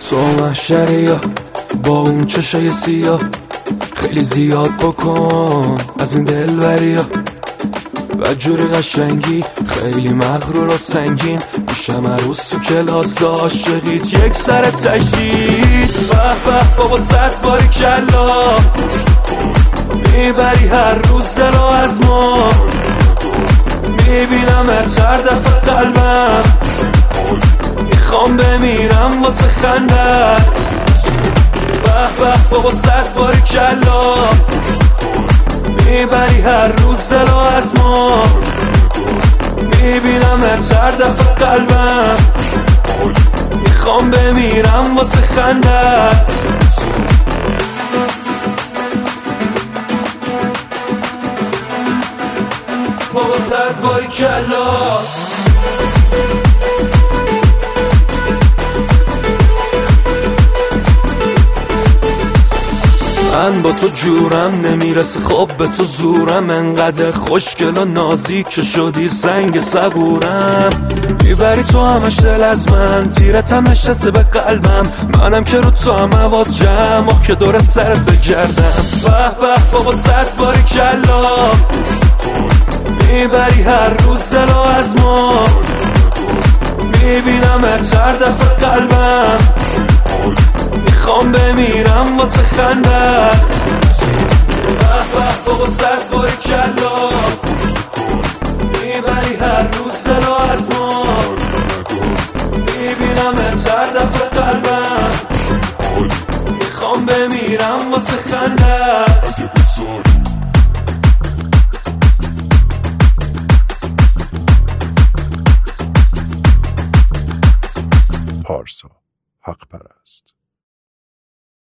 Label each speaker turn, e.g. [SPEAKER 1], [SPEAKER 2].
[SPEAKER 1] تو محشری یا با اون چشای سیاه خیلی زیاد بکن از این دلبری ها و جوری قشنگی خیلی مغرور و سنگین میشم عروس تو کلاس عاشقیت یک سر تشدید. به به بابا 100 باری کلا میبری هر روز دلو از ما میبینم هر دفعه قلبم میخوام بمیرم واسه خندت. به به بابا 100 باری کلا میبری هر روز دلو از ما میبینم هر دفعه قلبم میخوام بمیرم واسه خندت. بابا 100 باری کلا من با تو جورم نمیرسه خب به تو زورم انقدر خوشگل و نازیک که شدی سنگ صبورم میبری تو همش دل از من تیرت هم نشسته به قلبم منم که رو تو هم حواس جمع که دور سرت بگردم. به به بابا 100 باری کلا میبری هر روز دلو از ما میبینم هر دفعه قلبم میخوام بمیرم واسه خندت. به به بابا 100 باری کلا میبری هر روز دلو از ما میبینم هر دفعه قلبم میخوام بمیرم واسه خندت.
[SPEAKER 2] پارسا حق پرست.